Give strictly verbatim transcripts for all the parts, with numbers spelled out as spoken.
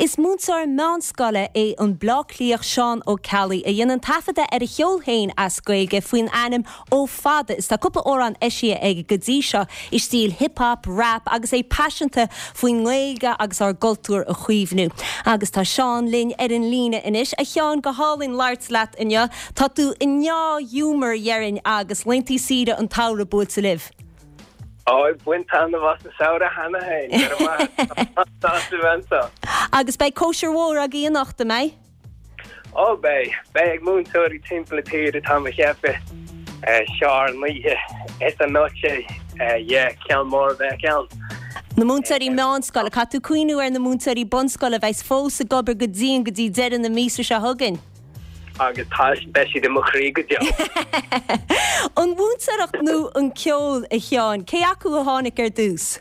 Is múnsar meánscoile é an blachlíoch Sean O'Callaghan a dhéanann tafada ar a cheolchéin as Gaeilge faoin ainm ó fada. Is tá cúpla órán eisithe ag go dtí seo i stíl hip-hop, rap agus é passionanta faoin Gaeilge agus ar gultúr a chuomhnú. Agus tá Sean linn ar an líne inis a cheann go hálinn láirt leat inne tá tú inná humor dhearann agus lentí siad an tára búil sa libh. Oh, buint an was na saoire hana hain. Agus bei kosher war a gí nachta mei? Oh, bei. Bei ag mún tóirí timppla tíad atá a cheappa. Seár míthe. Es a noche. Yeah, ceann mór bheith ceann. Na múntarí meánscoile, cá tú cuinú ar na múntarí bonscoile bheits fós a gobar go dtíon go dtí dead an na mísra se thugann. Agus tá beisi de mo chrí go deo. An bhúntaach nó an ceol a cheann, cé acu a tháinig ar dús?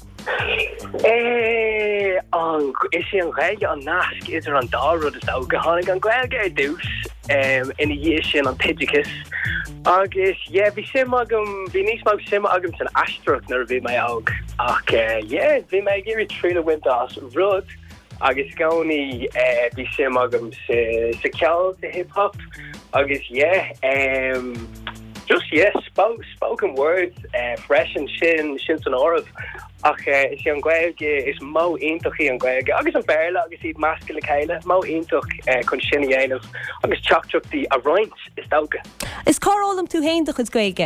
Eh, an is sé an Gaeilge an nasc idir an dárud is ága tháinig an Gaeilge ar dús ina dhé sin an Pidgicus. Agus, yeah, bhí sim agam, bhí níos mag sim agam san astruach nar bhí mé ág. Ach, yeah, bhí mé géirí trína wintas rud. Agus gcónaí bhí sim agam sa ceol sa hip-hop. Agus, yeah, um, just, yeah, spoke, spoken words, uh, fresh and sin, sin san orb. Ach, is sé an Gaeilge is mó iontochaí an Gaeilge. Agus an béarla agus iad másca le chéile, mó iontoch chun sin dhéanamh. Agus teachtraachtaí a roinnt is dócha. Is cárálam tú héintach is Gaeilge?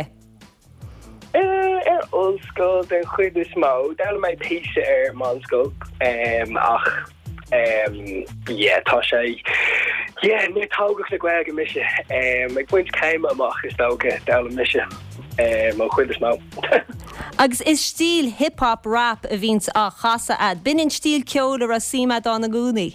Ar ollscoil den chuid is mó, dála mé písa ar mánscoil. Ach, yeah, tá sé, yeah, ní tógach le Gaeilge mise. Ag buint céime amach is dócha, dála mise. Má chuid is mó. Agus is stíl hip-hop rap a bhíns a chasa ad. Bin in stíl ceol ar a síma dá na gúnaí?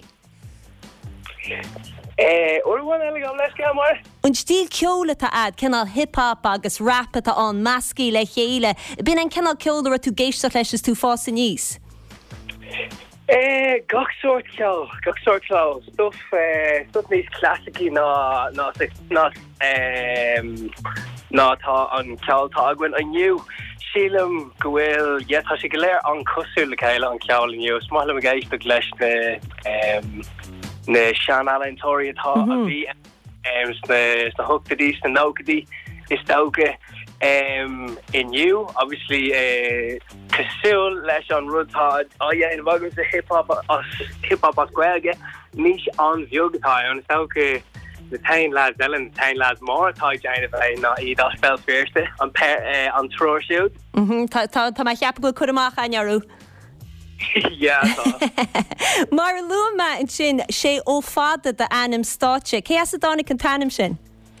Eh, orwan eile go leis ceann mar? An stíl ceola tá ad, cenál hip-hop agus rap atá an mascí le chéile. Bin an cenál ceol ar a tú géisteach leis is tú fása níos? Eh, gach sort ceol, gach sort ceol. Stuff, eh, stuff níos classicí ná, ná, ná, um, ná tá an ceol tá aghain aniu. Sílam go bhfuil, yeah, tá sé go léir an cosú le chéile an ceol aniu. Smáilm a géisteach leis na, um, na Sean Allen Tory atá a bhí na hugtadí, na nógadí is dócha iniu. Obviously, cosúil leis an rudtá á dhéanamh agus a hip-hop hip-hop as Gaeilge níos an bheogatá an is dócha the tain lads ellen tain lads more tá déanamh é ná iad as spell fierste an an trúisiúd. Mhm, tá tá mai cheap go chuir amach anearú. Yeah. Mar luama in sin sé ó fada de anam státe. Cé as a dánig an tanam sin?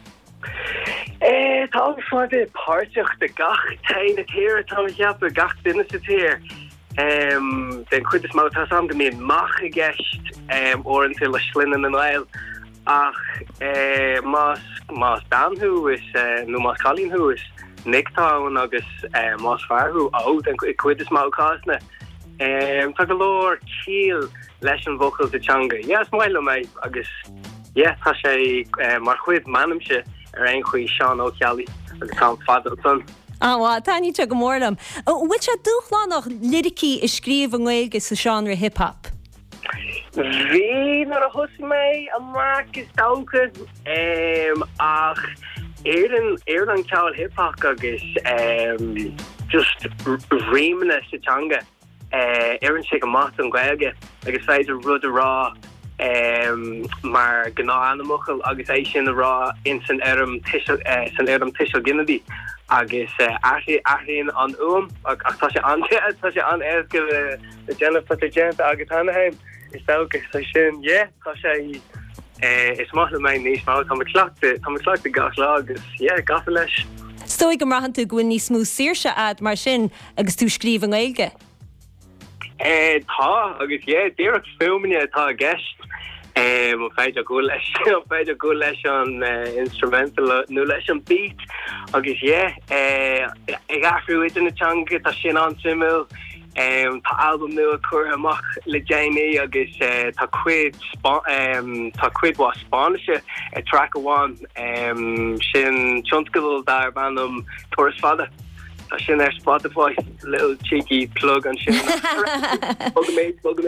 Eh, tá fada páirteach de gach tain a tíir tá cheap a gach duine sa tíir. Um, den chuid is má tá sam go míon mach a gceist um, or until le slinnen an oil. Ach, eh, mas mas damhu is uh, no mas Colleen is Nicktown agus uh, mas farhu oh den cuid is má cásna. Um, tá go lór cíl leis an vocal de changa. Yes, mhaile mé agus yeah, tá sé uh, mar chuid manamse ar ein chuí Sean O'Callaghan agus tá fada son. Ah, wa, táni te go mórlam. Which a dúchlánach lyricí is scríomh an Gaeilge sa genre hip-hop? Bhí nar a thus mé amach is dócha um, ach éar an éar an ceol hip-hop agus um, just riimena sa teanga éar an sé go maith an Gaeilge agus féidir rud a rá um, mar gná anamachal agus é sin a rá in san éarm tiisiil uh, san éarm tiisiil Ginnedy agus uh, aithríonn an uam ach tá sé an tá sé an éas go le Jennifer Gent agus Anaheim. Is dócha sa sin, yeah, tá sé is maith le mé níos má tá cleachta tá cleachta gach lá agus, yeah, gafa leis. Stoig go mraithan tú gfuin níos smú saoirse ad mar sin agus tú scríomh an Gaeilge? Eh, tá, agus, yeah, díreach filmine atá a gceist um, féidir go leis féidir go leis an uh, instrumental nó leis an beat agus, yeah, uh, ag ahrú idir na teanga tá sin an simil. Um, tá album nu a chuir amach le Janie agus uh, tá cuid um, tá cuid wa Spáise a track amháin um, sin tioncail dar bandam Toras Fada. Tá sin ar Spotify, little cheeky plug an sin. Bug a mage, bug a mage.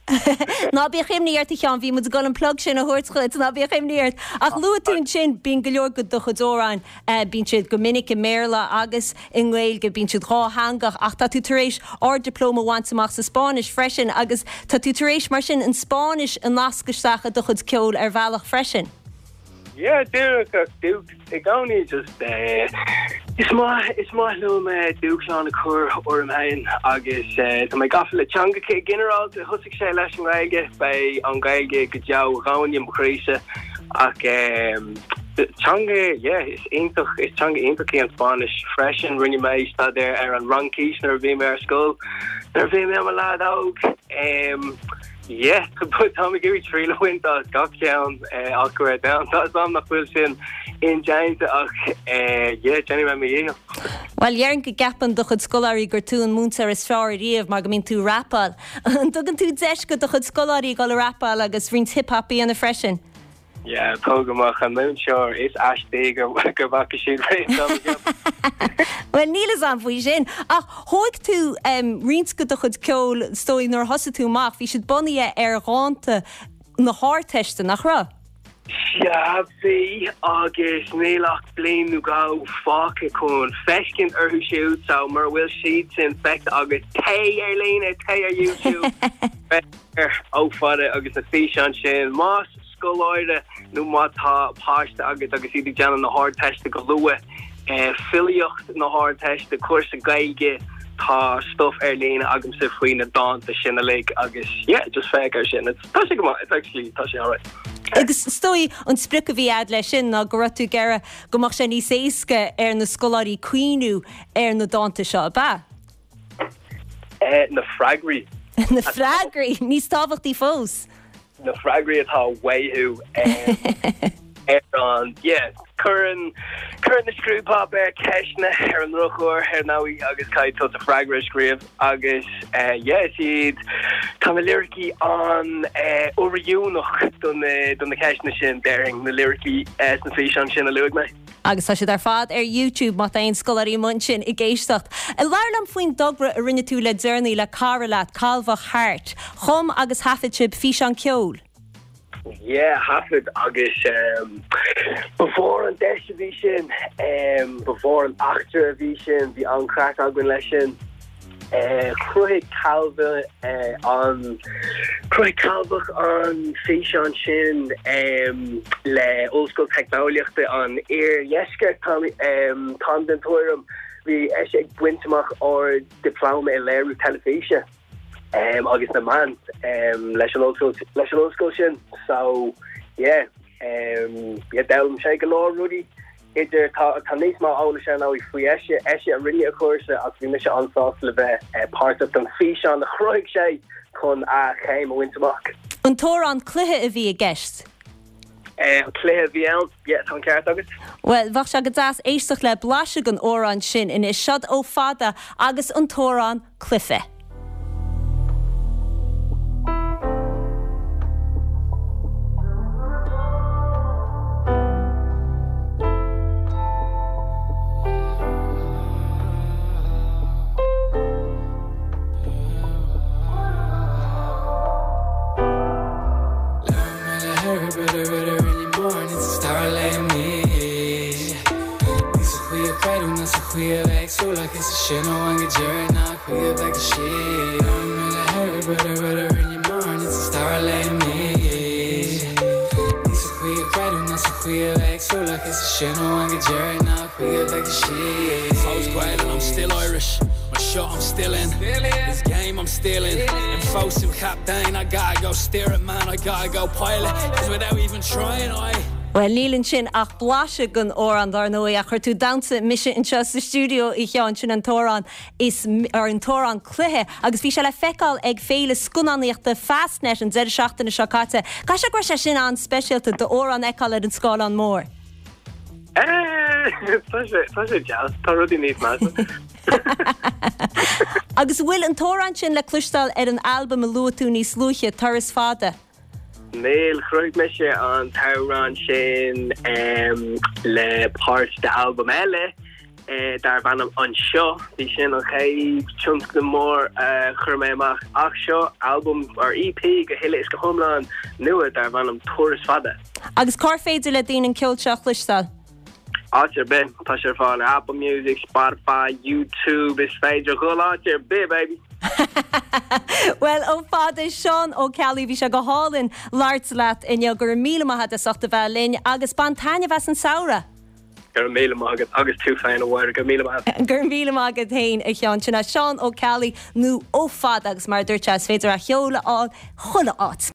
Ná bí chéimníart i chean bhí mu go an plug sin a thuirtchuid ná bí chéimníart ach luún sin bín go leor go do chudóráin bín siad go minic i méla agus in ghil go bín siad rá hangach ach tá tú taréis or diploma bhaintach sa Spáis freisin agus tá tú taréis mar sin in Spáis an nascaisteach a do chud ceol ar bhealach freisin. Yeah, Duke, Duke, ik ga niet just. Uh, is maar, is maar zo met Duke aan de koer or mijn agus. Toen mijn gaffele changa ke generaal de husik zei lesson rijgen bij aangeige gejouw gaan je bekrijzen. Ach, changa, yeah, is eentig, is changa eentig in Spanish. Fresh and running mij staat daar er een rankies naar wie meer school, naar wie meer mijn laat ook. Um, Yeah, but Tommy give me three went out got down uh awkward down. That's on the position in Giants uh yeah, Jenny me here. Well, yearn go gapan do chud scoláí gur tú an múntar is fearíomh mar go mín tú rapáil. An tugann tú deis go do chud scoláí go le rapáil agus rint hip-hopí an na freisin. Yeah, tógamach an mún sure is asté go go bhac siad ré. Well, nílas an bhí sin ach thóig tú um, rint go do chud ceol stóí nóir thosa tú amach bhí siad bunaí ar ránta na háirteiste nach ra. Ja, bhí agus nílach blian nó go fáca chun feiscin arthú siúd so mar bhfuil siad sin fecht agus té ar lína té ar YouTube ó fada agus na fí an sin más scoláide nó mátá páiste agus agus iad deanna na háirteiste go lua filiocht na háirteiste cuasa gaige tá stuff ar lína agam sa faoin na dáanta sin na le agus yeah, just feicc ar sin. Tá sé go it's actually tá sé alright. Agus stoi an spric a bhí ad lei sin ná go raibh tú gera gomach sé níos éasca ar na scoláirí cuiinú ar na dáanta seo ba? Uh, na fragri. Na fragri, níos tábhachtaí fós. Na fragri atá waithú ar an, yeah, curran curran na screwpop ar ceisna ar an ruchúir ar náí agus caiid tot a fragri scríomh agus yeah, siad tá na lyricí an uiriúnach don na ceisna sin bearing na lyricí na fí an sin a luig me. Agus tá siad ar fad ar YouTube má aon scoláirí mun sin i ggéisteacht. I leirlam faoin dogra a rinne tú le dearnaí le Carlaat Calvach Hart, chum agus hafid sib fí an ceol. Yeah, hafid agus um, before an distribution, um, before an actor vision, the on crack agwin lesson. Uh, Cruig Calva uh, on Cruig Calvach on Fish on Shin um, le old school technology on Air Yesker Tom um Tom Dentorum the Eshek Wintermach or diploma in Leru Television um August na man um leis an old school leis an old school shin so yeah um yeah down shake a law Rudy Idir tá níos má ála sé ná i faoi eise eise a rinne a chuirse ach bhí me se ansás le bheith part of an fí an na chroig sé chun a chéim a winterach. An tórán cluthe a bhí a gceist? Cluthe bhí ann, yeah, tá ceart agus. Well, bhach se go dáas éisteach le blaise an órán sin in is siad ó fada agus an tórán cluthe. Queer back so like it's a shit, no one get jerry now. Queer back the shit. I'm really hurt, brother, brother, in your mind. It's a star like me. It's a queer cradle, not so queer back so like it's a shit, no one get jerry now. Queer back the shit. I was quiet and I'm still Irish. My shot I'm still in. This game I'm still in. And folks who captain, I gotta go steer it, man. I gotta go pilot. Cause without even trying, I. Well, nílann sin ach blaise gon ó an dar nó a chuir tú dansa mise in sa studio i cheann sin an tórán is ar an tórán cluthe agus bhí se le feicáil ag féle scunaíochta fastnet an deidir seachtainna seáte. Ca se gur se sin an speisialta do órán eáil an scáil an mór? Tá sé jazz, tá rudí níos más. Agus bhfuil an tórán sin le clúisteáil ar an albumm a luú tú níos luúche tar is fada. Neil chroig me se an tauran sin um, le part de album elle Uh, daar van hem an show die sin okay chunk the more uh churme mach ach show album or E P go hele is go homeland nu daar van hem tourist fada agus car féidir le dín an ceolteach listal Archer ben Tasher fall Apple Music Spotify YouTube is féidir go Archer be baby Well ó fad is Sean ó Kelly bhí se go hálinn láirt leat in gur míle maithe a soachta bheith linn agus ban taine bheits an saora Gur míle mágad agus tú féin a bhhair gur míle mágad gur míle mágad tain a chean sinna Sean ó Kelly nó ó fad agus mar dúirte féidir a cheola á chula áit